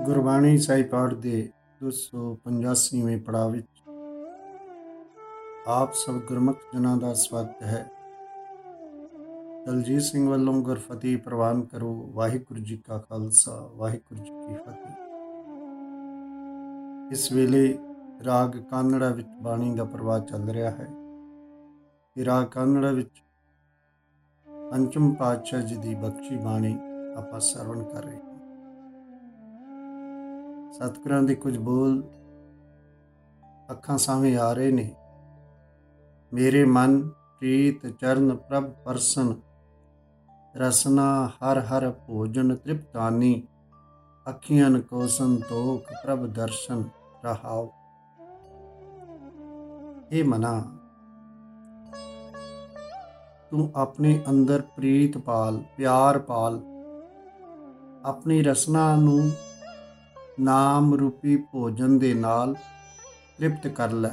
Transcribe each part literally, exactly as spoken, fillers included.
ਗੁਰਬਾਣੀ ਸਾਹਿਬ ਪਾਠ ਦੇ ਦੋ ਸੌ ਪਚਾਸੀਵੇਂ ਪੜਾਅ ਵਿੱਚ ਆਪ ਸਭ ਗੁਰਮੁਖ ਜਨਾਂ ਦਾ ਸਵਾਗਤ ਹੈ। ਦਲਜੀਤ ਸਿੰਘ ਵੱਲੋਂ ਗੁਰਫਤਿਹ ਪ੍ਰਵਾਨ ਕਰੋ। ਵਾਹਿਗੁਰੂ ਜੀ ਕਾ ਖਾਲਸਾ, ਵਾਹਿਗੁਰੂ ਜੀ ਕੀ ਫਤਿਹ। ਇਸ ਵੇਲੇ ਰਾਗ ਕਾਨੜਾ ਵਿੱਚ ਬਾਣੀ ਦਾ ਪ੍ਰਵਾਹ ਚੱਲ ਰਿਹਾ ਹੈ। ਇਹ ਰਾਗ ਕਾਨੜਾ ਵਿੱਚ ਪੰਚਮ ਪਾਤਸ਼ਾਹ ਜੀ ਦੀ ਬਖਸ਼ੀ ਬਾਣੀ ਆਪਾਂ ਸਰਵਣ ਕਰ ਰਹੇ ਹਾਂ। ਸਤਿਗੁਰਾਂ ਦੇ ਕੁਝ ਬੋਲ ਅੱਖਾਂ ਸਾਹਮਣੇ ਆ ਰਹੇ ਨੇ। ਮੇਰੇ ਮਨ ਪ੍ਰੀਤ ਚਰਨ ਪ੍ਰਭ ਪਰਸਨ, ਰਸਨਾ ਹਰ ਹਰ ਭੋਜਨ ਤ੍ਰਿਪਤਾਨੀ, ਅੱਖੀਆਂ ਕੋ ਸੰਤੋਖ ਪ੍ਰਭ ਦਰਸ਼ਨ ਰਹਾਓ। ਇਹ ਮਨਾ, ਤੂੰ ਆਪਣੇ ਅੰਦਰ ਪ੍ਰੀਤ ਪਾਲ, ਪਿਆਰ ਪਾਲ, ਆਪਣੀ ਰਸਨਾ ਨੂੰ ਨਾਮ ਰੂਪੀ ਭੋਜਨ ਦੇ ਨਾਲ ਤ੍ਰਿਪਤ ਕਰ ਲੈ।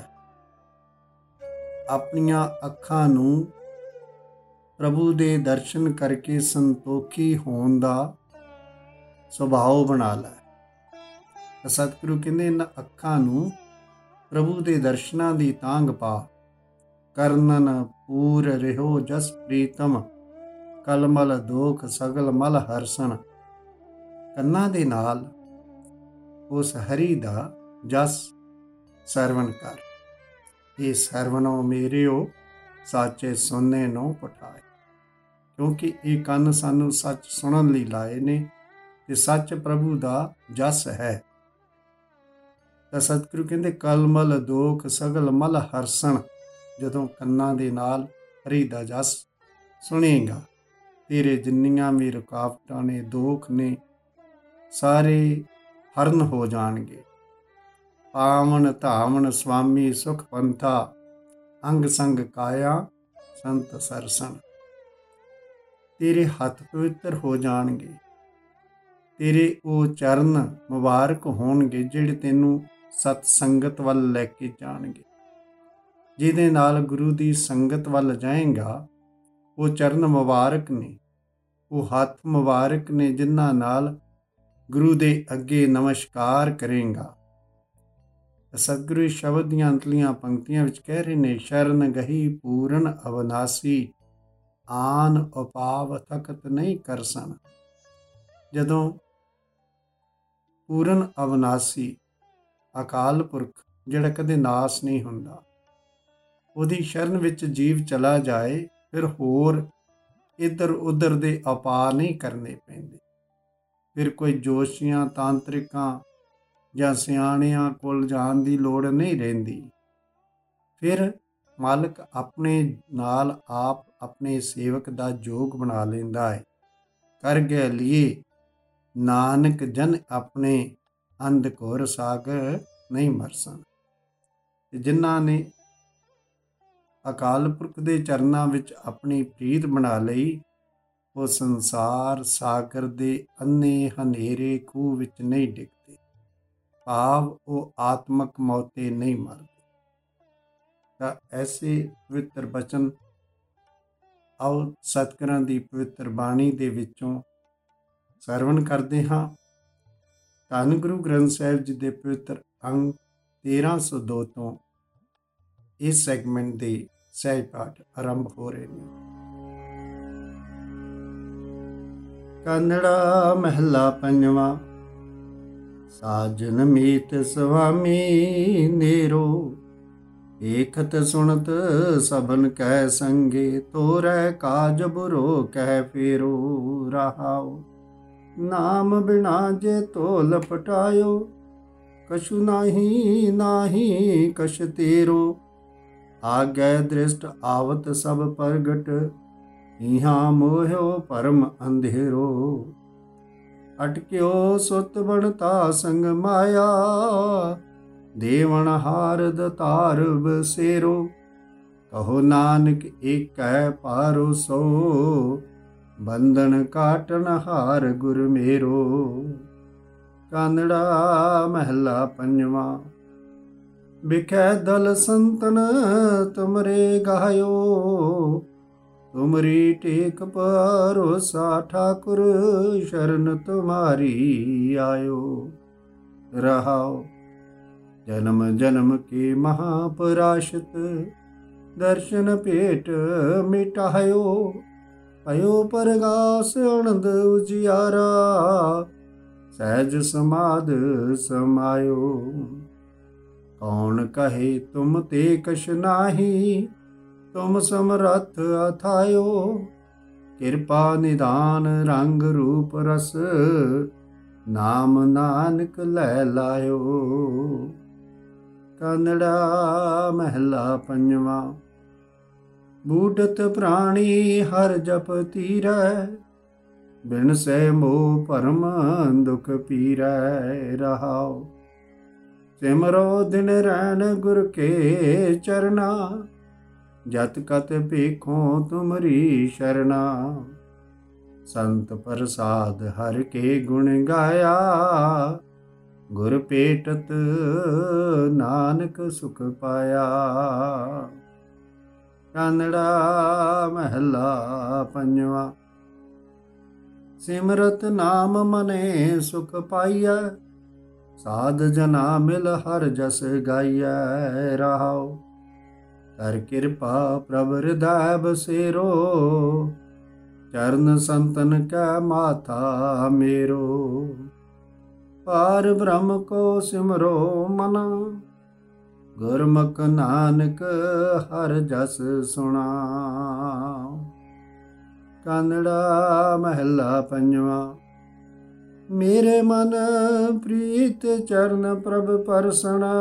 ਆਪਣੀਆਂ ਅੱਖਾਂ ਨੂੰ ਪ੍ਰਭੂ ਦੇ ਦਰਸ਼ਨ ਕਰਕੇ ਸੰਤੋਖੀ ਹੋਣ ਦਾ ਸੁਭਾਅ ਬਣਾ ਲੈ। ਤਾਂ ਸਤਿਗੁਰੂ ਕਹਿੰਦੇ ਇਹਨਾਂ ਅੱਖਾਂ ਨੂੰ ਪ੍ਰਭੂ ਦੇ ਦਰਸ਼ਨਾਂ ਦੀ ਤਾਂਘ ਪਾ। ਕਰਨਨ ਪੂਰ ਰਿਹੋ ਜਸ ਪ੍ਰੀਤਮ, ਕਲਮਲ ਦੋਖ ਸਗਲ ਮਲ ਹਰਸਨ। ਕੰਨਾਂ ਦੇ ਨਾਲ ਉਸ ਹਰੀ ਦਾ ਜਸ ਸਰਵਣ ਕਰ। ਇਹ ਸਰਵਣੋ ਮੇਰਿਓ ਸਾਚੇ ਸੋਨੇ ਨੂੰ ਪਠਾਏ। ਕਿਉਂਕਿ ਇਹ ਕੰਨ ਸਾਨੂੰ ਸੱਚ ਸੁਣਨ ਲਈ ਲਾਏ ਨੇ ਤੇ ਸੱਚ ਪ੍ਰਭੂ ਦਾ ਜਸ ਹੈ। ਤਾਂ ਸਤਿਗੁਰੂ ਕਹਿੰਦੇ ਕਲਮਲ ਦੋਖ ਸਗਲ ਮਲ ਹਰਸਣ। ਜਦੋਂ ਕੰਨਾਂ ਦੇ ਨਾਲ ਹਰੀ ਦਾ ਜਸ ਸੁਣੇਗਾ, ਤੇਰੇ ਜਿੰਨੀਆਂ ਵੀ ਰੁਕਾਵਟਾਂ ਨੇ, ਦੋਖ ਨੇ, ਸਾਰੇ ਹਰਨ ਹੋ ਜਾਣਗੇ। ਪਾਵਨ ਧਾਵਨ ਸੁਆਮੀ ਸੁਖ ਪੰਥਾ, ਅੰਗ ਸੰਗ ਕਾਇਆ ਸੰਤ ਸਰਸਣ। ਤੇਰੇ ਹੱਥ ਪਵਿੱਤਰ ਹੋ ਜਾਣਗੇ। ਤੇਰੇ ਉਹ ਚਰਨ ਮੁਬਾਰਕ ਹੋਣਗੇ ਜਿਹੜੇ ਤੈਨੂੰ ਸਤ ਸੰਗਤ ਵੱਲ ਲੈ ਕੇ ਜਾਣਗੇ। ਜਿਹਦੇ ਨਾਲ ਗੁਰੂ ਦੀ ਸੰਗਤ ਵੱਲ ਜਾਏਗਾ, ਉਹ ਚਰਨ ਮੁਬਾਰਕ ਨੇ, ਉਹ ਹੱਥ ਮੁਬਾਰਕ ਨੇ ਜਿਨ੍ਹਾਂ ਨਾਲ ਗੁਰੂ ਦੇ ਅੱਗੇ ਨਮਸਕਾਰ ਕਰੇਗਾ। ਸਤਿਗੁਰੂ ਸ਼ਬਦ ਦੀਆਂ ਅੰਤਲੀਆਂ ਪੰਕਤੀਆਂ ਵਿੱਚ ਕਹਿ ਰਹੇ ਨੇ, ਸ਼ਰਨ ਗਹੀ ਪੂਰਨ ਅਵਨਾਸੀ, ਆਨ ਉਪਾਵ ਥਕਤ ਨਹੀਂ ਕਰਸਨ। ਜਦੋਂ ਪੂਰਨ ਅਵਨਾਸੀ ਅਕਾਲ ਪੁਰਖ ਜਿਹੜਾ ਕਦੇ ਨਾਸ ਨਹੀਂ ਹੁੰਦਾ, ਉਹਦੀ ਸ਼ਰਨ ਵਿੱਚ ਜੀਵ ਚਲਾ ਜਾਏ, ਫਿਰ ਹੋਰ ਇੱਧਰ ਉੱਧਰ ਦੇ ਉਪਾਅ ਨਹੀਂ ਕਰਨੇ ਪੈਂਦੇ। ਫਿਰ ਕੋਈ ਜੋਸ਼ੀਆਂ ਤਾਂਤਰਿਕਾਂ ਜਾਂ ਸਿਆਣਿਆਂ ਕੋਲ ਜਾਣ ਦੀ ਲੋੜ ਨਹੀਂ ਰਹਿੰਦੀ। ਫਿਰ ਮਾਲਕ ਆਪਣੇ ਨਾਲ ਆਪ ਆਪਣੇ ਸੇਵਕ ਦਾ ਜੋਗ ਬਣਾ ਲੈਂਦਾ ਹੈ। ਕਰ ਗਏ ਲੀਏ ਨਾਨਕ ਜਨ ਆਪਣੇ, ਅੰਧ ਘੋਰ ਸਾਗਰ ਨਹੀਂ ਮਰਸਨ। ਜਿਨ੍ਹਾਂ ਨੇ ਅਕਾਲ ਪੁਰਖ ਦੇ ਚਰਨਾਂ ਵਿੱਚ ਆਪਣੀ ਪ੍ਰੀਤ ਬਣਾ ਲਈ, ਉਹ ਸੰਸਾਰ ਸਾਗਰ ਦੇ ਅੰਨੇ ਹਨੇਰੇ ਖੂਹ ਵਿੱਚ ਨਹੀਂ ਡਿੱਗਦੇ। ਭਾਵ ਉਹ ਆਤਮਕ ਮੌਤੇ ਨਹੀਂ ਮਰਦੇ। ਤਾਂ ਐਸੇ ਪਵਿੱਤਰ ਬਚਨ ਆਓ ਸਤਿਗੁਰਾਂ ਦੀ ਪਵਿੱਤਰ ਬਾਣੀ ਦੇ ਵਿੱਚੋਂ ਸਰਵਣ ਕਰਦੇ ਹਾਂ। ਧੰਨ ਗੁਰੂ ਗ੍ਰੰਥ ਸਾਹਿਬ ਜੀ ਦੇ ਪਵਿੱਤਰ ਅੰਗ ਤੇਰਾਂ ਸੌ ਦੋ ਤੋਂ ਇਸ ਸੈਗਮੈਂਟ ਦੇ ਸਹਿਜ ਪਾਠ ਆਰੰਭ ਹੋ ਰਹੇ ਨੇ। ਕਾਨੜਾ ਮਹਿਲਾ ਪੰਜਵਾਂ। ਸਾਜਨ ਮੀਤ ਸੁਆਮੀ ਨੇਰੋ, ਏਖਤ ਸੁਣਤ ਸਭਨ ਕਹਿ ਸੰਗੇ, ਤੋਰੈ ਕਾਜ ਬੁਰੋ ਕਹਿ ਫੇਰੋ ਰਹਾਓ। ਨਾਮ ਬਿਨਾ ਜੇ ਤੋ ਲਪਟਾਇਓ, ਕਛੁ ਨਾਹੀ ਨਾਹੀ ਕਛ ਤੇਰੋ। ਆਗੈ ਦ੍ਰਿਸ਼ਟ ਆਵਤ ਸਭ ਪ੍ਰਗਟ, ਇਹਾਂ ਮੋਹਿਓ ਪਰਮ ਅੰਧੇਰੋ। ਅਟਕਿਓ ਸੁਤ ਬਣਤਾ ਸੰਗ ਮਾਇਆ, ਦੇਵਨ ਹਾਰ ਦਤਾਰ ਬਸੇਰੋ। ਕਹੋ ਨਾਨਕ ਏਕੈ ਪਾਰੋਸੋ, ਬੰਧਨ ਕਾਟਨ ਹਾਰ ਗੁਰ ਮੇਰੋ। ਕਾਨੜਾ ਮਹਿਲਾ ਪੰਜਵਾਂ। ਬਿਖੈ ਦਲ ਸੰਤਨ ਤੁਮਰੇ ਗਾਇਓ, ਤੁਮਰੀ ਟੇਕ ਭਰੋਸਾ ठाकुर शरण तुम्हारी आयो। रहाओ। जन्म जन्म के महापराशत दर्शन पेट मिटायो। भयो परगास आनंद उजियारा सहज समाध समायो। कौन कहे तुम ते कछ नाही तुम समरथ अथायो। कृपा निदान रंग रूप रस नाम नानक लै लायो। कानड़ा महला पंजवा। बूढ़त प्राणी हर जप तीरै बिन सै मोह परम दुख पीरै। रहाओ सिमरो दिन रैन गुर के चरना जत कत पेखो तुमरी शरणा। संत प्रसाद हर के गुण गाया गुर पेटत नानक सुख पाया। कानड़ा महला पंजवा। सिमरत नाम मने सुख पाइया साध जना मिल हर जस गाइया। रहाओ कर कृपा प्रभ हृदय बसेरो चरण संतन कै माथा मेरो। पार ब्रह्म को सिमरो मना गुरमुख नानक हर जस सुना। कानड़ा महला पंजवा। मेरे मन प्रीत चरण प्रभ परसना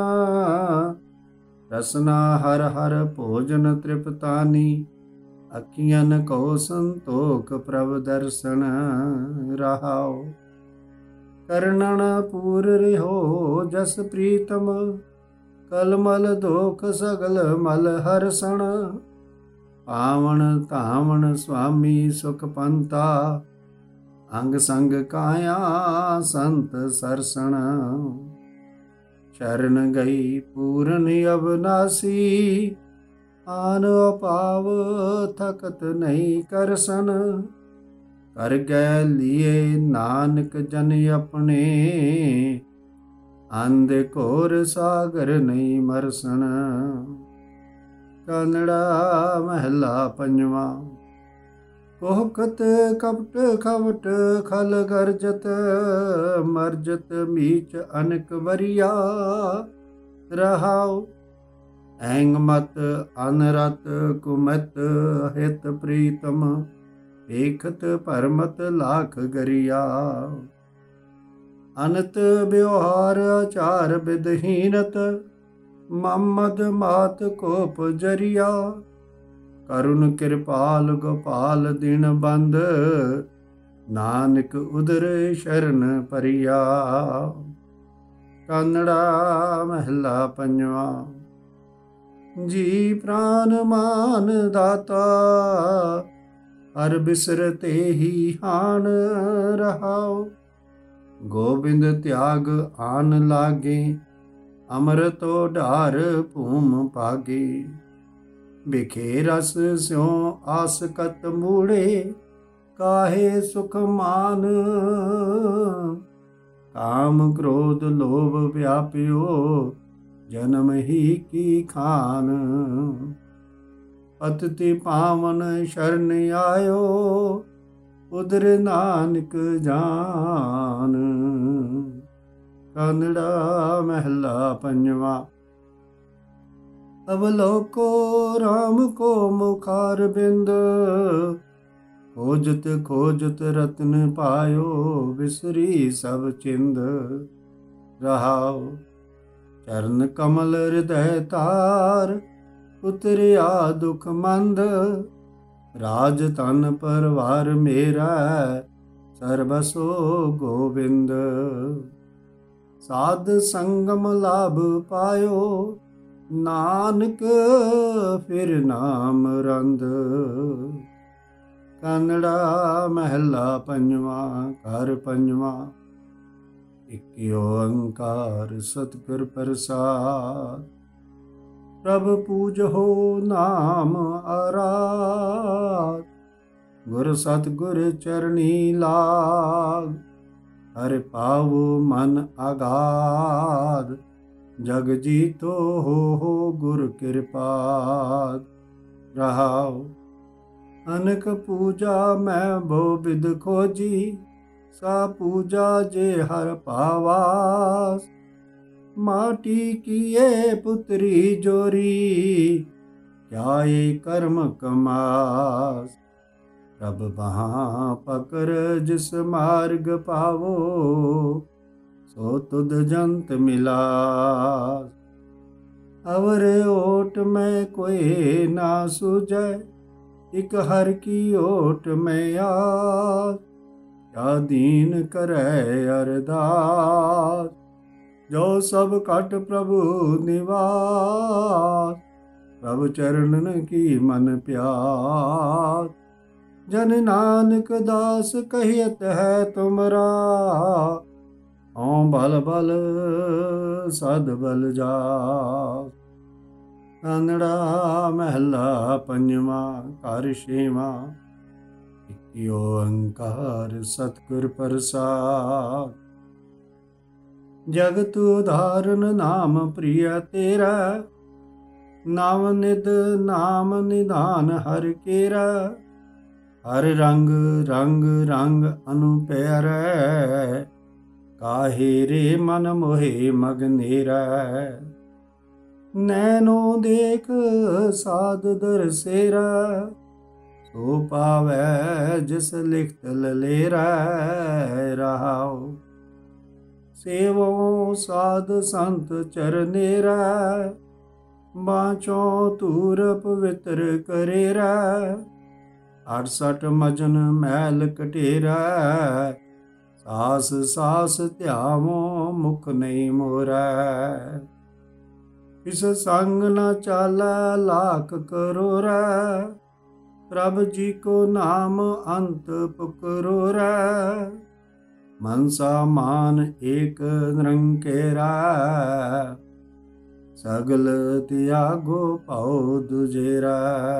रसना हर हर भोजन तृप्तानी। अखियन को संतोख प्रभ दर्शन। रहाओ करनन पूर रिहो जस प्रीतम कलमल दोख सगल मल हरसण। पावन तावन स्वामी सुख पंता अंग संग काया संत सरसण। शरण गई पूरन अविनाशी आन अपाव थकत नहीं करसन। कर गए लिए नानक जन अपने अंध घोर सागर नहीं मरसन। कानड़ा महला पंजवा। कोहकत कपट खवट खल गर्जत मर्जत मीच अनक बरिया। रहाओ ऐंग मत अनरत कुमत हित प्रीतम देखत परमत लाख गरिया। अनत व्यवहार आचार विधहीनत मम्मद मात कोप जरिया। करुण कृपाल गोपाल दिन बंद नानक उदर शरण परिया। कानड़ा महला पंजवा। जी प्राण मान दाता हर बिसरते ही हान। रहाओ गोबिंद त्याग आन लागे अमृतो ढार भूम पागे। बिखे रस स्यों आसकत मूढ़े काहे सुख मान। काम क्रोध लोभ व्याप्यो जन्म ही की खान। पतति पावन शरण आयो उदर नानक जान। कानड़ा महला पंजवा। अवलोको राम को मुखार बिंद खोजत खोजत रत्न पायो बिसरी सब चिंद। रहाओ चरण कमल हृदय तार उतरिया दुख मंद। राज तन परवार मेरा सर्वसो गोविंद। साध संगम लाभ पायो नानक फिर नाम रंद। कानड़ा महला पंजवा। घर पंजवा। एक ओंकार सतगुर प्रसाद प्रभ पूजहो नाम आराध। गुर सतगुर चरणी लाग हर पावो मन आगाध, जग जीतो हो हो गुर कृपाद। रहाओ अनक पूजा मैं बो बिद खोजी, सा पूजा जे हर पावास। माटी किए पुत्री जोरी, क्या ये कर्म कमास। प्रभ बहाँ पकर जिस मार्ग पावो, सो तुद जंत मिलास। अवर ओट में कोई ना सूझे, इक हर की ओट में आस। क्या दीन करे अरदास, जो सब कट प्रभु निवास। प्रभु चरणन की मन प्यास, जन नानक दास कहियत है तुमरा। ओं बल बल सद बल जास। कानड़ा महला पंजवा घर छेवा, इक ओंकार सतगुर प्रसाद। जगत उदाहरण नाम प्रिय तेरा, नाम निद नाम निधान हर केरा। हर रंग रंग रंग अनुपैरै, काहे रे मन मोहे मगनेरा। नैनो देख साध दरसेरा, सो पावै जिस लिखत ललेरा। रहाओ सेवो साध संत चरनेरा, बाँचो तूर पवित्र करेरा। अड़सठ मजन मैल कटेरा, सास सास ध्यावो मुख नहीं मोरा। इस संग न चाला लाख करोरा, प्रभ जी को नाम अंत पुकरोरा। मनसा मान एक निरंकेरा, सगल त्यागो पाओ दुजेरा।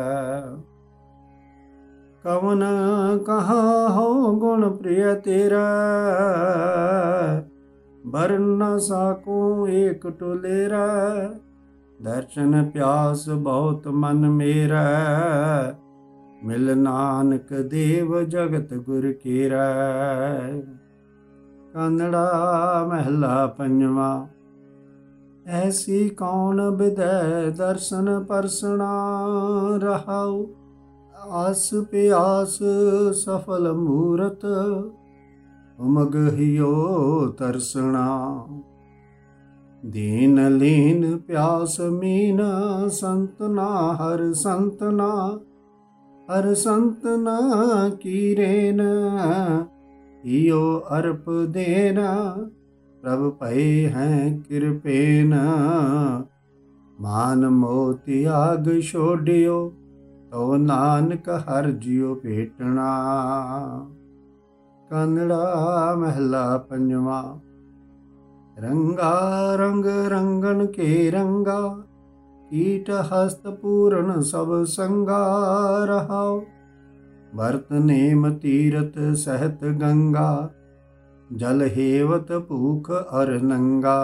कवन कहाँ हो गुण प्रिय तेरा, बर न साको एक टोलेरा। दर्शन प्यास बहुत मन मेरा, मिल नानक देव जगत गुर केरा। कानड़ा महला पंजवा, ऐसी कौन विधै दर्शन परसना। रहाऊ आस प्यास सफल मूरत, उमग हियो तरसना। दीन लीन प्यास मीन, संतना हर संतना। हर संतना की रेन, इयो अर्प देना। प्रभ पै हैं कृपेन, मान मोति आग छोड़ियो। तो नानक हर जियो भेटना। कानड़ा महला पंजवा, रंगा रंग रंगन के रंगा, कीट हस्त पूर्ण सब संगा। रहाओ भरत नेम तीरथ सहत गंगा, जल हेवत भूख अर नंगा।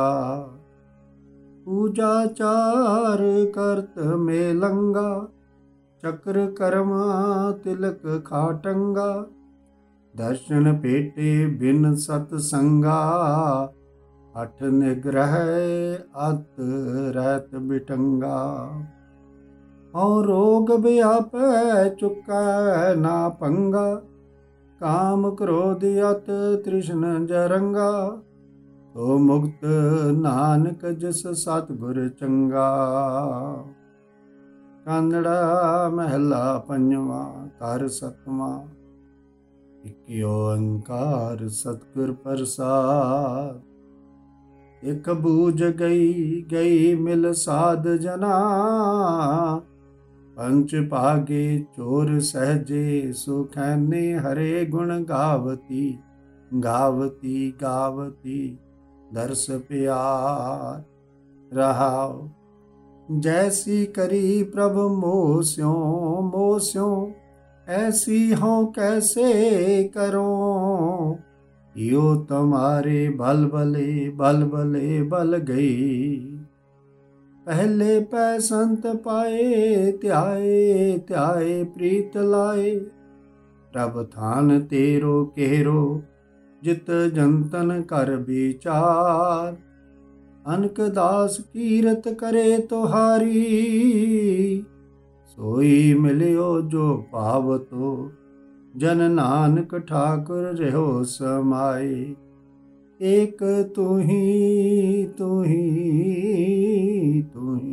पूजा चार करत में लंगा, चक्र कर्मा तिलक खाटंगा। दर्शन पेटे बिन सतसंगा, अठ निग्रह अत रहत बिटंगा। और रोग व्यापै चुकै ना पंगा, काम क्रोध अत तृष्ण जरंगा। तो मुक्त नानक जिस सतगुर चंगा। कानड़ा महला पंजवा घर सतवां, इक ओंकार सतगुर प्रसाद। एक बूझ गई गई मिल साध जना, पंच भागे चोर सहजे। सुखैने हरे गुण गावती, गावती गावती दर्श प्यार। रहाओ जैसी करी प्रभु मोस्यों मोस्यों, ऐसी हो कैसे करो। यो तुम्हारे बल बले बल बले बल गई। पहले पै संत पाए त्याए त्याए प्रीत लाए। प्रभ थान तेरो केरो जित जंतन कर विचार। अनक दास कीरत करे तुहारी। सोई मिलियो जो पावतो जन नानक ठाकुर रहो समाए। एक तू ही तू ही तू ही।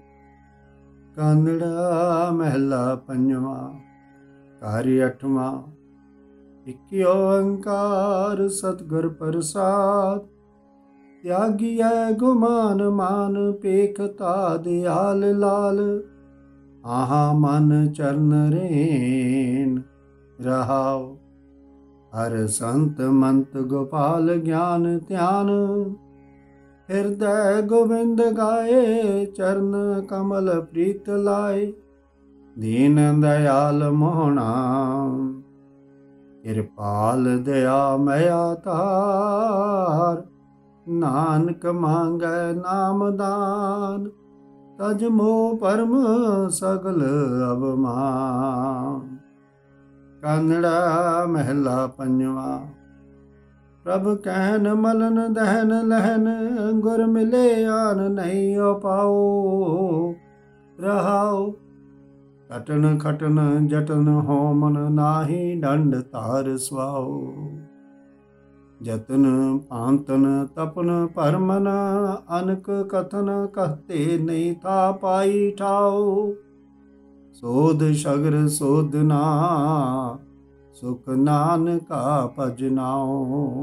कानड़ा महला पंजवा कार्य अठवा। इक ओंकार सतगुर प्रसाद। त्यागी है गुमान मान पेखता दयाल लाल। आहा मन चरण रेन रहाओ। हर संत मंत गोपाल ज्ञान ध्यान। हृदय गोविंद गाए चरण कमल प्रीत लाए। दीन दयाल मोहना कृपाल दया मया तार। नानक मांगै नाम दान तज मोह परम सगल अवमान। कानड़ा महला पंजवा। प्रभ कहन मलन दहन लहन। गुर मिले आन नहीं पाओ रहाओ। कटन खटन जटन होमन नाही दंड तार स्वाओ। जतन पांतन तपन परमन। अनक कथन कहते नहीं था पाई ठाओ। सोध सगर सोधना सुख नानका भजनाओ।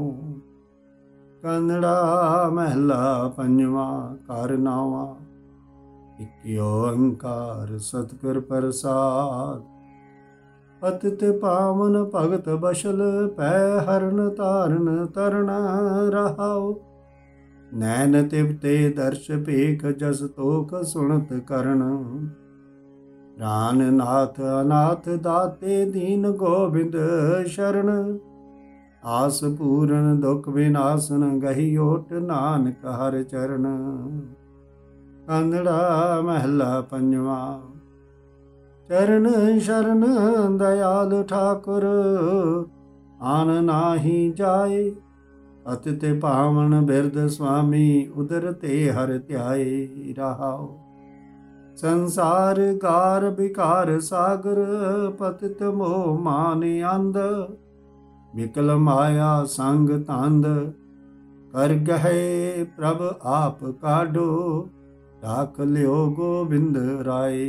कन्नड़ा महला पंजवा कारनावा। इक ओंकार सतगुर प्रसाद। पतित पावन भगत बशल पै हरण तारण तरण रहाओ। नैन तिवते दर्श पेख जस तोख सुनत करण। प्राण नाथ अनाथ दाते दीन गोविंद शरण। आस पूरन दुख विनाशन गही ओट नानक हर चरण। कानड़ा महला पंजवा। चरण शरण दयाल ठाकुर आन नाही जाए। अतित पावन बिरद स्वामी उदर ते हर ध्याए रहाओ। संसार गार विकार सागर पतित मोह मान अंध। विकल माया संग तंद कर गहे प्रभ आप काढो। राख लियो गोविंद राय।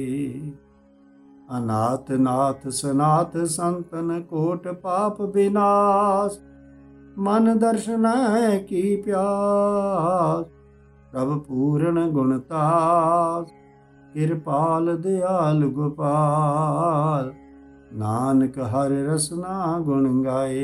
अनाथ नाथ सनाथ संतन कोट पाप विनाश। मन दर्शन की प्यास प्रभ पूर्ण गुणतास। कृपाल दयाल गोपाल नानक हर रसना गुण गाए।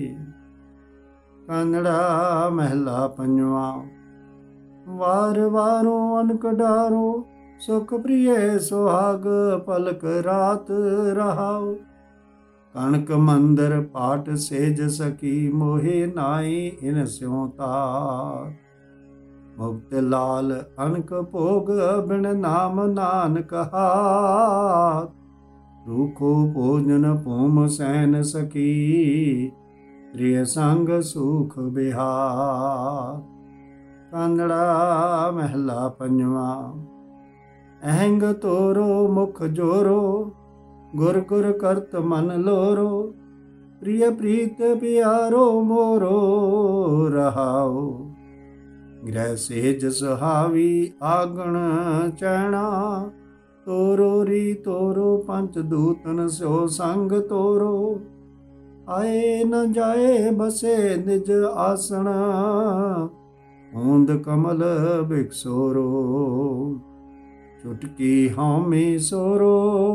कानड़ा महला पंजवा। वार वारो अनक डारो सुख प्रिय सुहाग पलक रात रहाओ। कणक मंदिर पाठ सेज सकी मोहे नाई इन स्यों तार। मुक्त लाल अनक भोग बिन नाम नानक हाथ। रूखो भोजन भूम सैन सकी प्रिय संग सुख बिहार। कानड़ा महला पंजवा। अहंग तोरो मुख जोरो गुर गुर करत मन लोरो। प्रिय प्रीत प्यारो मोरो रहाओ। गृह सेज सुहावी आगण चैना। तोरो री तोरो पंच दूतन सो संग तोरो। आए न जाए बसे निज आसन। ऊंद कमल बिकसोरो। चुटकी हामी सोरो।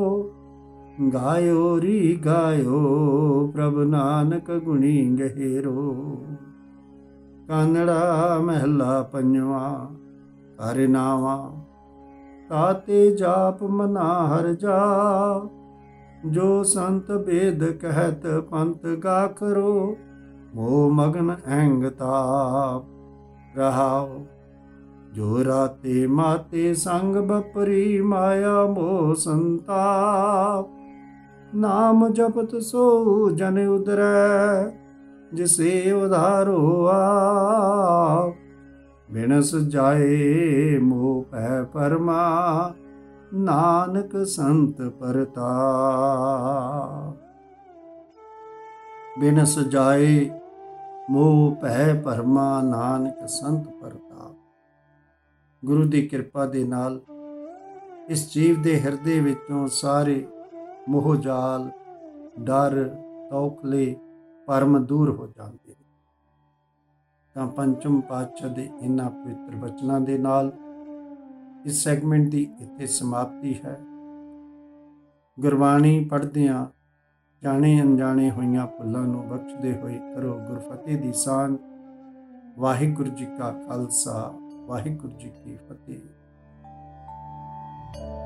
गायो री गायो प्रभ नानक गुणी गहेरो। कानड़ा महला पंजवा कारनावा। ताते जाप मना हर जाप। जो संत वेद कहत पंथ गाखरो। ਮੋਹ ਮਗਨ ਅਹੰਗ ਤਾਪ ਰਹਾਉ। ਜੋ ਰਾਤੇ ਮਾਤੇ ਸੰਗ ਬਪਰੀ ਮਾਇਆ ਮੋਹ ਸੰਤਾਪ। ਨਾਮ ਜਪਤ ਸੋ ਜਨ ਉਦਰੈ ਜਿਸੇ ਉਧਾਰੋ ਆਪ। ਬਿਨਸ ਜਾਏ ਮੋਹ ਪੈ ਪਰਮਾ ਨਾਨਕ ਸੰਤ ਪ੍ਰਤਾਪ। ਬਿਨਸ ਜਾਏ ਮੋਹ ਭੈ ਭਰਮਾ ਨਾਨਕ ਸੰਤ ਪ੍ਰਤਾਪ। ਗੁਰੂ ਦੀ ਕਿਰਪਾ ਦੇ ਨਾਲ ਇਸ ਜੀਵ ਦੇ ਹਿਰਦੇ ਵਿੱਚੋਂ ਸਾਰੇ ਮੋਹ ਜਾਲ, ਡਰ, ਤੌਖਲੇ, ਭਰਮ ਦੂਰ ਹੋ ਜਾਂਦੇ ਨੇ। ਤਾਂ ਪੰਚਮ ਪਾਤਸ਼ਾਹ ਦੇ ਇਹਨਾਂ ਪਵਿੱਤਰ ਬਚਨਾਂ ਦੇ ਨਾਲ ਇਸ ਸੈਗਮੈਂਟ ਦੀ ਇੱਥੇ ਸਮਾਪਤੀ ਹੈ। ਗੁਰਬਾਣੀ ਪੜ੍ਹਦਿਆਂ ਜਾਣੇ ਅਣਜਾਣੇ ਹੋਈਆਂ ਭੁੱਲਾਂ ਨੂੰ ਬਖਸ਼ਦੇ ਹੋਏ ਕਰੋ ਗੁਰਫਤਿਹ ਦੀ ਸਾਂਝ। ਵਾਹਿਗੁਰੂ ਜੀ ਕਾ ਖਾਲਸਾ, ਵਾਹਿਗੁਰੂ ਜੀ ਕੀ ਫਤਿਹ।